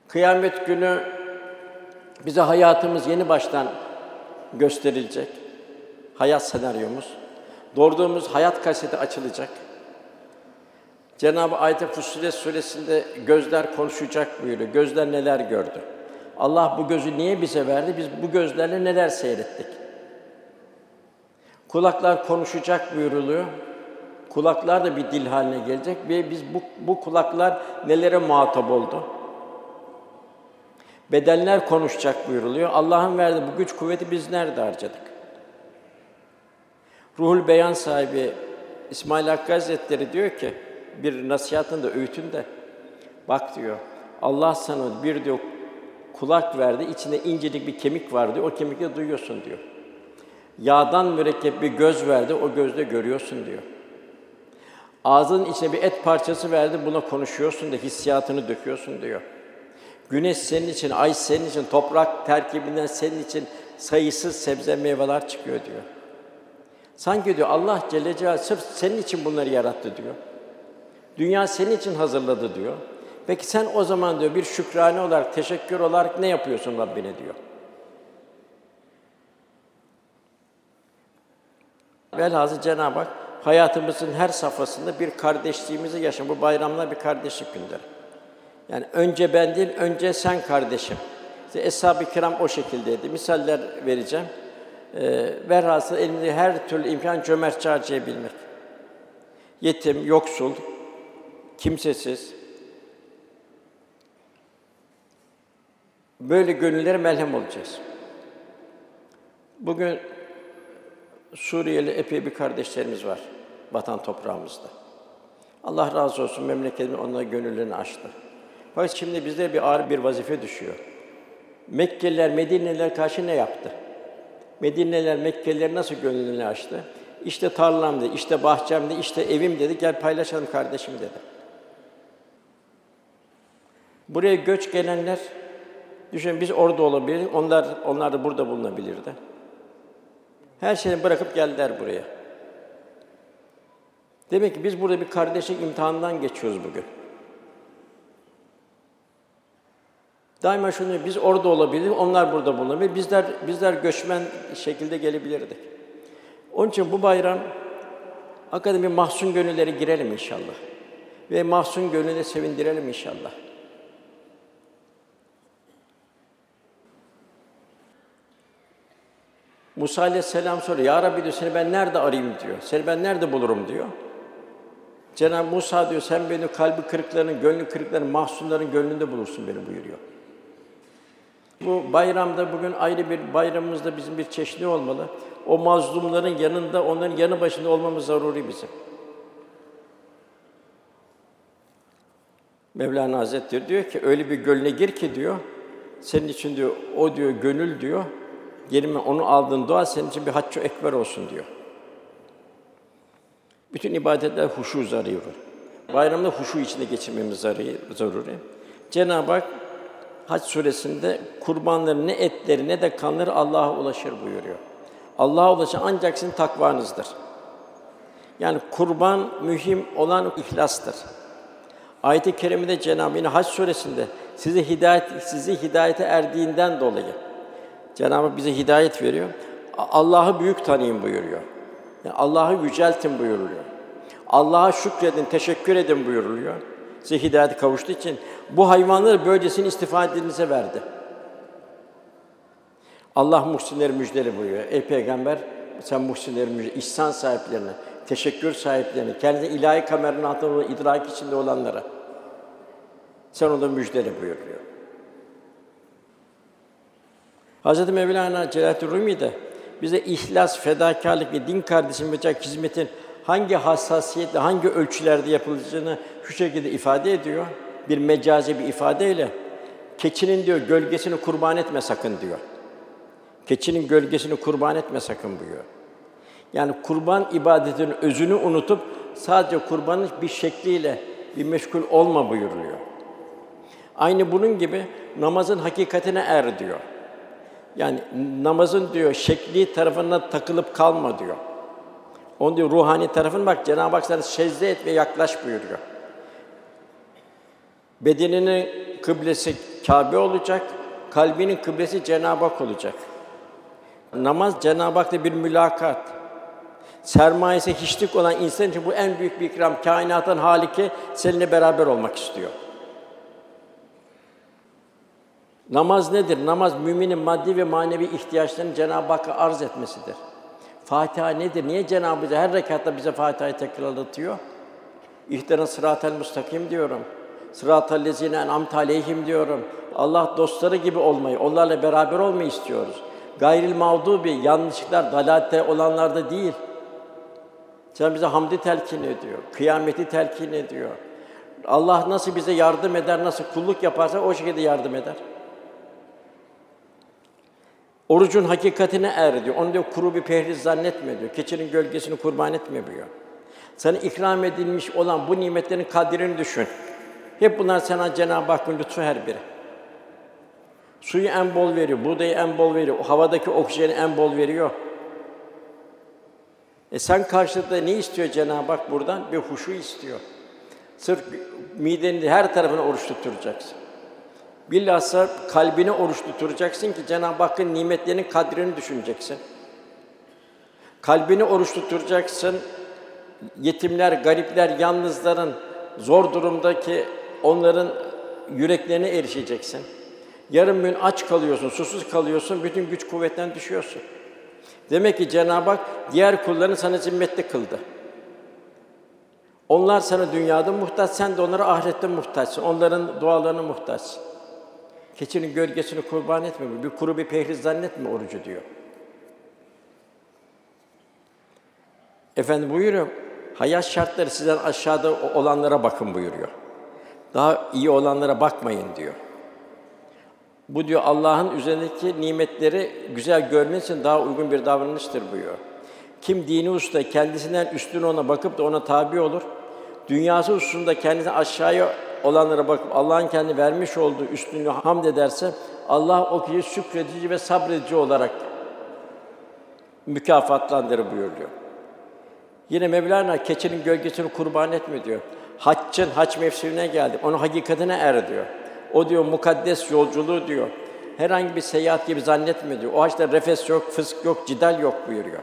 Kıyamet günü bize hayatımız yeni baştan gösterilecek. Hayat senaryomuz. Doğduğumuz hayat kaseti açılacak. Cenab-ı Ayet-i Fussilet Sûresinde gözler konuşacak buyuruyor. Gözler neler gördü? Allah bu gözü niye bize verdi? Biz bu gözlerle neler seyrettik? Kulaklar konuşacak buyuruluyor. Kulaklar da bir dil haline gelecek ve biz bu kulaklar nelere muhatap oldu? Bedenler konuşacak buyuruluyor. Allah'ın verdiği bu güç kuvveti biz nerede harcadık? Ruhul Beyan sahibi İsmail Hakkı Hazretleri diyor ki bir nasihatında, öğütünde bak diyor. Allah sana bir diyor kulak verdi, içinde incecik bir kemik var diyor. O kemikle duyuyorsun diyor. Yağdan mürekkep bir göz verdi, o gözle görüyorsun diyor. Ağzının içine bir et parçası verdi, buna konuşuyorsun da hissiyatını döküyorsun diyor. Güneş senin için, ay senin için, toprak terkibinden senin için sayısız sebze meyveler çıkıyor diyor. Sanki diyor Allah Celle Celaluhu sırf senin için bunları yarattı diyor. Dünya senin için hazırladı diyor. Peki sen o zaman diyor bir şükrane olarak, teşekkür olarak ne yapıyorsun Rabbine diyor. Velhâsıl Cenab-ı Hak hayatımızın her safhasında bir kardeşliğimizi yaşam. Bu bayramlar bir kardeşlik günleri. Yani önce ben değil, önce sen kardeşim. İşte Eshab-ı Kiram o şekildeydi. Misaller vereceğim. Velhâsıl elimizde her türlü imkân cömertçe harcayabilmek. Yetim, yoksul, kimsesiz. Böyle gönüllere melhem olacağız. Bugün Suriyeli epey bir kardeşlerimiz var vatan toprağımızda. Allah razı olsun memleketimin onların gönüllerini açtı. Fakat şimdi bize bir ağır bir vazife düşüyor. Mekkeliler Medineliler karşı ne yaptı? Medineliler Mekkelileri nasıl gönüllerini açtı? İşte tarlam dedi, işte bahçem dedi, işte evim dedi. Gel paylaşalım kardeşim dedi. Buraya göç gelenler düşün biz orada olabilirdik. Onlar da burada bulunabilirdi. Her şeyi bırakıp geldiler buraya. Demek ki biz burada bir kardeşlik imtihanından geçiyoruz bugün. Daima şunu biz orada olabilirdik, onlar burada bulunabilir. Bizler göçmen şekilde gelebilirdik. Onun için bu bayram hakikaten bir mahzun gönüllere girelim inşallah. Ve mahzun gönülle sevindirelim inşallah. Musa aleyhisselam soruyor, Ya Rabbi diyor, seni ben nerede arayayım diyor, seni ben nerede bulurum diyor. Cenab-ı Musa diyor, sen beni kalbi kırıklarının, gönlü kırıklarının, mahzunların gönlünde bulursun beni buyuruyor. Bu bayramda bugün ayrı bir bayramımızda bizim bir çeşni olmalı. O mazlumların yanında, onların yanı başında olmamız zaruri bizim. Mevlana Hazretleri diyor ki, öyle bir gönlüne gir ki diyor, senin için diyor, o diyor gönül diyor, yerime onu aldığın dua senin için bir haccı ekber olsun diyor. Bütün ibadetler huşu zaruri. Bayramda huşu içinde geçirmemiz zaruri. Cenab-ı Hak Hac suresinde kurbanların ne etleri ne de kanları Allah'a ulaşır buyuruyor. Allah'a ulaşan ancak sizin takvanızdır. Yani kurban mühim olan ihlastır. Ayet-i kerimede Cenab-ı Hak Hac suresinde sizi hidayete erdiğinden dolayı Cenab-ı Hak bize hidayet veriyor. Allah'ı büyük tanıyın buyuruyor. Yani Allah'ı yüceltin buyuruluyor. Allah'a şükredin, teşekkür edin buyuruluyor. Size hidayete kavuştuğu için bu hayvanları böylesine istifadenize verdi. Allah muhsinleri müjdeli buyuruyor. Ey Peygamber, sen muhsinleri müjdele, ihsan sahiplerine, teşekkür sahiplerine, kendi ilahi kameranın altında olan idrak içinde olanlara sen ona müjdele buyuruyor. Hazreti Mevlana Celaleddin Rumi de bize ihlas, fedakârlık ve din kardeşinin yapacak hizmetin hangi hassasiyetle, hangi ölçülerde yapılacağını şu şekilde ifade ediyor. Bir mecazi bir ifadeyle, keçinin diyor gölgesini kurban etme sakın diyor. Keçinin gölgesini kurban etme sakın buyuruyor. Yani kurban ibadetinin özünü unutup sadece kurbanın bir şekliyle bir meşgul olma buyuruluyor. Aynı bunun gibi namazın hakikatine er diyor. Yani namazın diyor şekli tarafına takılıp kalma diyor. Onun diyor ruhani tarafına bak, Cenab-ı Hak sana secde et ve yaklaş buyuruyor. Bedenini kıblesi Kâbe olacak, kalbinin kıblesi Cenab-ı Hak olacak. Namaz Cenab-ı Hak'la bir mülakat. Sermayesi hiçlik olan insan için bu en büyük bir ikram. Kainatın Hâliki seninle beraber olmak istiyor. Namaz nedir? Namaz müminin maddi ve manevi ihtiyaçlarını Cenab-ı Hakk'a arz etmesidir. Fatiha nedir? Niye Cenab-ı Hak her rekatta bize Fatiha'yı tekrarlatıyor? İhdina sıratel müstakim diyorum. Sıratel lezîne en'amte aleyhim diyorum. Allah dostları gibi olmayı, onlarla beraber olmayı istiyoruz. Gayril mağdûbi, yanlışlıklar, dalalette olanlarda değil. Sen bize hamdi telkin ediyor, kıyameti telkin ediyor. Allah nasıl bize yardım eder, nasıl kulluk yaparsa o şekilde yardım eder. Orucun hakikatine er diyor. Onu diyor kuru bir pehriz zannetme diyor. Keçinin gölgesini kurban etme diyor. Sana ikram edilmiş olan bu nimetlerin kadrini düşün. Hep bunlar sana Cenab-ı Hakk'ın lütfu her biri. Suyu en bol veriyor, buğdayı en bol veriyor, havadaki oksijeni en bol veriyor. Sen karşılıkta ne istiyor Cenab-ı Hak buradan? Bir huşu istiyor. Sırf midenin her tarafını oruç tutturacaksın. Bilhassa kalbini oruç tutturacaksın ki Cenab-ı Hakk'ın nimetlerinin kadrini düşüneceksin. Kalbini oruç tutturacaksın. Yetimler, garipler, yalnızların, zor durumdaki onların yüreklerine erişeceksin. Yarım gün aç kalıyorsun, susuz kalıyorsun, bütün güç kuvvetten düşüyorsun. Demek ki Cenab-ı Hak diğer kullarını sana zimmetli kıldı. Onlar sana dünyada muhtaç, sen de onlara ahirette muhtaçsın. Onların dualarına muhtaçsın. Keçinin gölgesini kurban etme, bir kuru bir pehriz zannetme orucu diyor. Efendim buyuruyor, hayat şartları sizden aşağıda olanlara bakın buyuruyor. Daha iyi olanlara bakmayın diyor. Bu diyor Allah'ın üzerindeki nimetleri güzel görmen için daha uygun bir davranıştır buyuruyor. Kim dini hususta kendisinden üstün ona bakıp da ona tabi olur, dünyası hususunda kendisinden aşağıya olanlara bakıp Allah'ın kendi vermiş olduğu üstünlüğü hamd ederse Allah o kişiyi şükredici ve sabredici olarak mükafatlandırır buyuruyor. Yine Mevlana keçinin gölgesini kurban etme diyor. Hac mevsimine geldik. Onun hakikatine er diyor. O diyor mukaddes yolculuğu diyor. Herhangi bir seyahat gibi zannetme diyor. O haçta refes yok, fısk yok, cidal yok buyuruyor.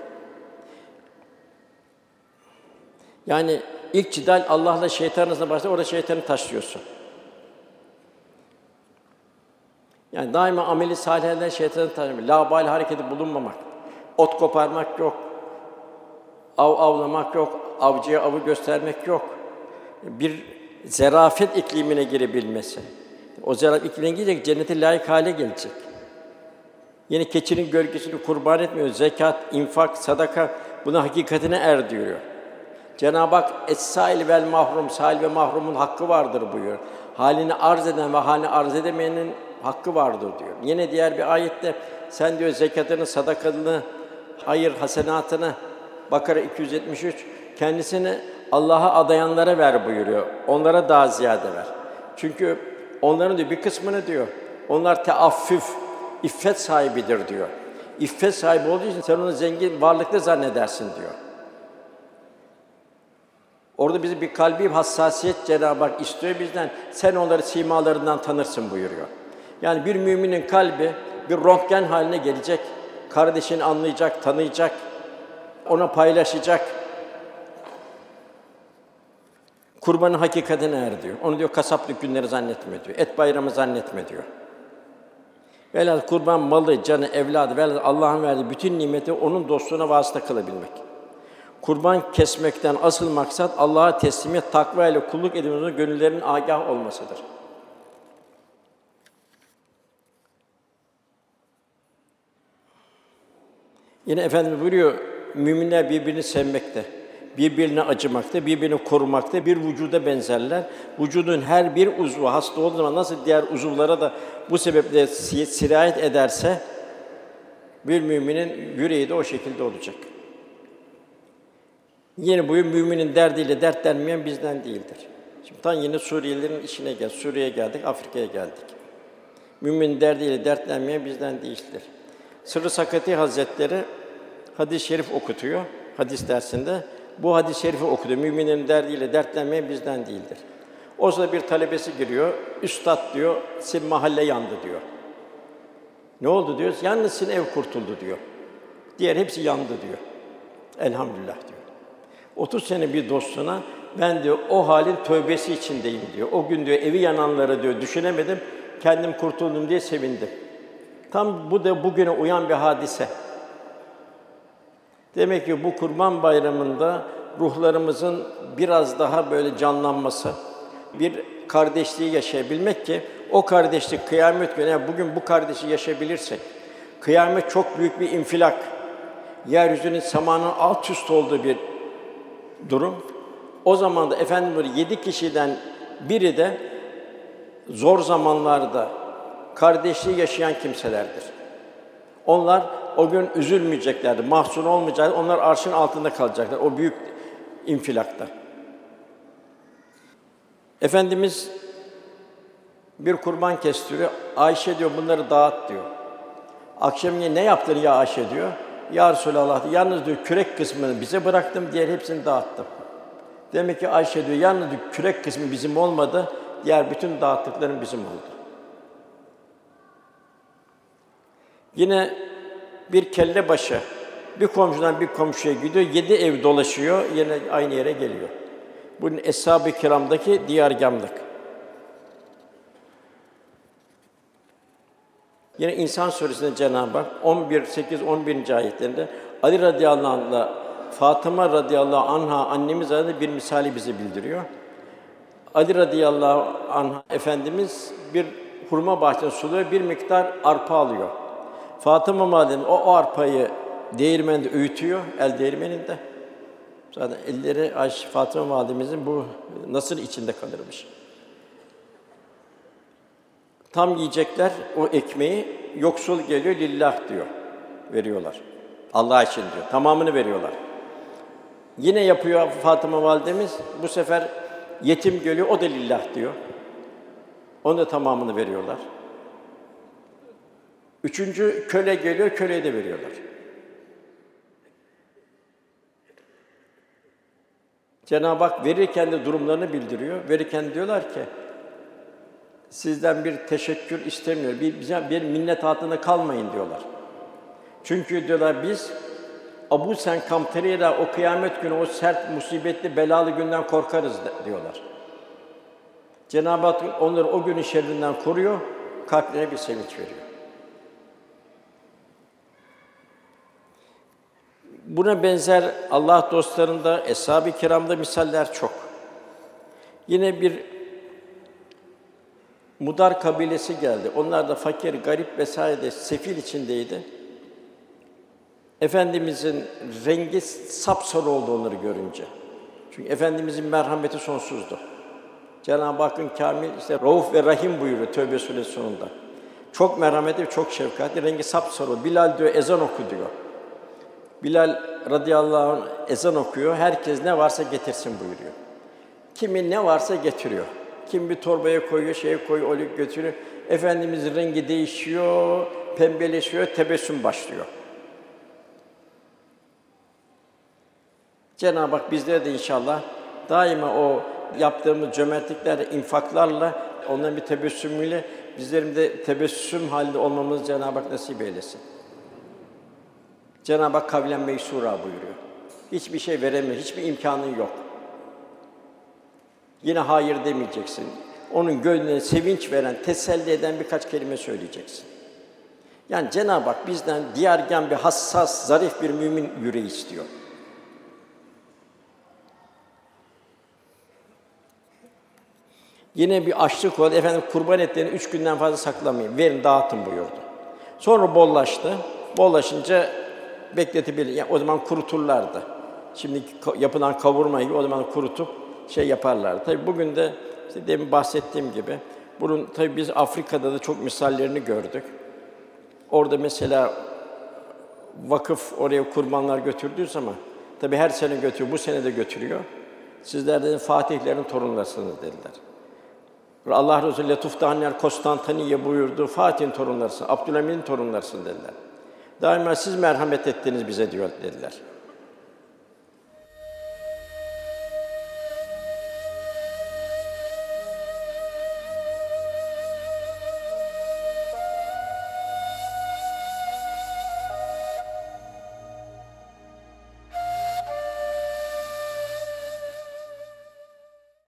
Yani ilk cidal Allah'la şeytan arasında başlar, orada şeytanı taşlıyorsun. Yani daima ameli salihlerden şeytanı taşlamak, laubali hareketi bulunmamak, ot koparmak yok, av avlamak yok, avcıya avı göstermek yok. Bir zerafet iklimine girebilmesi. O zerafet iklimine girecek, cennete layık hale gelecek. Yine keçinin gölgesini kurban etmiyor. Zekat, infak, sadaka buna hakikatine er diyor. Cenab-ı Hak es-sâil vel mahrum, sâil ve mahrumun hakkı vardır buyuruyor. Halini arz eden ve halini arz edemeyenin hakkı vardır diyor. Yine diğer bir ayette sen diyor zekatını, sadakanı, hayır hasenatını Bakara 273 kendisini Allah'a adayanlara ver buyuruyor. Onlara daha ziyade ver. Çünkü onların diyor bir kısmını diyor onlar teaffüf, iffet sahibidir diyor. İffet sahibi olduğu için sen onu zengin, varlıklı zannedersin diyor. Orada bizi bir kalbi hassasiyet Cenab-ı Hak istiyor bizden. Sen onları simalarından tanırsın buyuruyor. Yani bir müminin kalbi bir röntgen haline gelecek. Kardeşini anlayacak, tanıyacak, ona paylaşacak. Kurbanın hakikatine er diyor. Onu diyor kasaplık günleri zannetme diyor. Et bayramı zannetme diyor. Velhâsıl kurban malı, canı, evladı, velhâsıl Allah'ın verdiği bütün nimeti onun dostluğuna vasıta kılabilmek. Kurban kesmekten asıl maksat Allah'a teslimiyet, takva ile kulluk edilmesinin gönüllerin âgâh olmasıdır. Yine Efendimiz buyuruyor, müminler birbirini sevmekte, birbirine acımakta, birbirini korumakta, bir vücuda benzerler. Vücudun her bir uzvu hasta olduğu zaman nasıl diğer uzuvlara da bu sebeple sirayet ederse bir müminin yüreği de o şekilde olacak. Yine bu müminin derdiyle dertlenmeyen bizden değildir. Şimdi tam yine Suriyelilerin işine geldik. Suriye'ye geldik, Afrika'ya geldik. Müminin derdiyle dertlenmeyen bizden değildir. Sırrı Sakati Hazretleri hadis-i şerif okutuyor hadis dersinde. Bu hadis-i şerifi okudu. Müminlerin derdiyle dertlenmeyen bizden değildir. O sırada bir talebesi giriyor, "Üstad," diyor, "senin mahalle yandı," diyor. "Ne oldu?" diyoruz. "Yalnız senin ev kurtuldu," diyor. "Diğer hepsi yandı," diyor. "Elhamdülillah," diyor. 30 sene bir dostuna, "Ben," diyor, "o hâlin tövbesi içindeyim," diyor. "O gün," diyor, "evi yananları," diyor, "düşünemedim, kendim kurtuldum diye sevindim." Tam bu da bugüne uyan bir hadise. Demek ki bu Kurban Bayramı'nda ruhlarımızın biraz daha böyle canlanması, bir kardeşliği yaşayabilmek ki o kardeşlik kıyamet günü, yani bugün bu kardeşi yaşayabilirsek, kıyamet çok büyük bir infilak, yeryüzünün semanın alt üst olduğu bir durum. O zaman da Efendimiz 7 kişiden biri de zor zamanlarda kardeşliği yaşayan kimselerdir. Onlar o gün üzülmeyeceklerdir, mahzun olmayacaklar. Onlar arşın altında kalacaklar o büyük infilakta. Efendimiz bir kurban kestiriyor. "Ayşe," diyor, "bunları dağıt," diyor. Akşamleyin, "Ne yaptın ya Ayşe?" diyor. "Ya Resulallah," diyor, "yalnız," diyor, "kürek kısmını bize bıraktım, diğer hepsini dağıttım." Demek ki Ayşe diyor, "Yalnız," diyor, "kürek kısmı bizim olmadı, diğer bütün dağıttıklarım bizim oldu." Yine bir kelle başı bir komşudan bir komşuya gidiyor, 7 ev dolaşıyor, yine aynı yere geliyor. Bunun Eshab-ı Kiram'daki diyargâmlık. Yine İnsan Suresi'nde Cenab-ı Hak 8-11. ayetlerinde Ali radıyallahu anh'la Fatıma radıyallahu anha annemiz arasında bir misali bize bildiriyor. Ali radıyallahu anh Efendimiz bir hurma bahçesine suluyor, bir miktar arpa alıyor. Fatıma validemiz o arpayı değirmende öğütüyor, el değirmeninde. Zaten elleri Fatıma validemizin bu nasır içinde kalırmış. Tam yiyecekler o ekmeği, yoksul geliyor, "Lillah," diyor, veriyorlar. Allah için diyor, tamamını veriyorlar. Yine yapıyor Fatıma validemiz, bu sefer yetim geliyor, o da "Lillah," diyor. Onun da tamamını veriyorlar. Üçüncü köle geliyor, köleye de veriyorlar. Cenab-ı Hak verirken de durumlarını bildiriyor. Verirken diyorlar ki, "Sizden bir teşekkür istemiyor, bir minnet altında kalmayın," diyorlar. "Çünkü," diyorlar, "biz Abu Sen Kamteri'yle o kıyamet günü, o sert, musibetli, belalı günden korkarız," diyorlar. Cenab-ı Hak onları o günün şerrinden koruyor, kalplerine bir sevinç veriyor. Buna benzer Allah dostlarında, Eshab-ı Kiram'da misaller çok. Yine bir Mudar kabilesi geldi. Onlar da fakir, garip vesaire, sefil içindeydi. Efendimizin rengi sapsarı oldu onları görünce. Çünkü Efendimizin merhameti sonsuzdu. Cenab-ı Hakk'ın kâmil Rauf ve Rahim buyuruyor Tevbe suresi sonunda. Çok merhametli, çok şefkatli, rengi sapsarı oldu. Bilal diyor, "Ezan oku," diyor. Bilal radıyallahu anh ezan okuyor. Herkes ne varsa getirsin buyuruyor. Kimin ne varsa getiriyor. Kim bir torbaya koyuyor, koyuyor, onu götürüyor. Efendimizin rengi değişiyor, pembeleşiyor, tebessüm başlıyor. Cenab-ı Hak bizlere de inşallah daima o yaptığımız cömertliklerle, infaklarla, onların bir tebessümüyle bizlerin de tebessüm halinde olmamızı Cenab-ı Hak nasip eylesin. Cenab-ı Hak kavlen meysûrâ buyuruyor. Hiçbir şey veremiyor, hiçbir imkânın yok. Yine hayır demeyeceksin. Onun gönlüne sevinç veren, teselli eden birkaç kelime söyleyeceksin. Yani Cenab-ı Hak bizden diyargân bir hassas, zarif bir mümin yüreği istiyor. Yine bir açlık oldu. Efendim kurban etlerini 3 günden fazla saklamayın, verin, dağıtın buyurdu. Sonra bollaştı. Bollaşınca bekletebilir. Yani o zaman kuruturlardı. Şimdi yapılan kavurma gibi o zaman kurutup yaparlardı. Tabii bugün de işte demin bahsettiğim gibi bunun tabii biz Afrika'da da çok misallerini gördük. Orada mesela vakıf oraya kurbanlar götürdüğü zaman tabii her sene götürüyor, bu sene de götürüyor. Sizler de Fatihlerin torunlarısınız dediler. Allah Resulü Letuftahanler Konstantiniye buyurdu. Fatih'in torunlarısın, Abdülhamid'in torunlarısın dediler. Daima siz merhamet ettiniz bize diyor dediler.